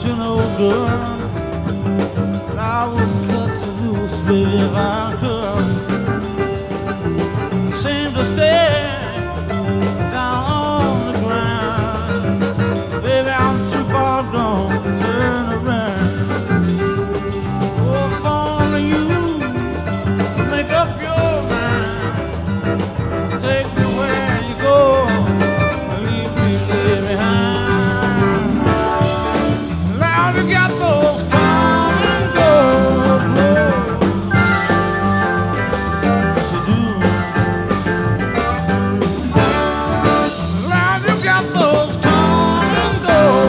you no good. And I would cut you loose, baby, if I could.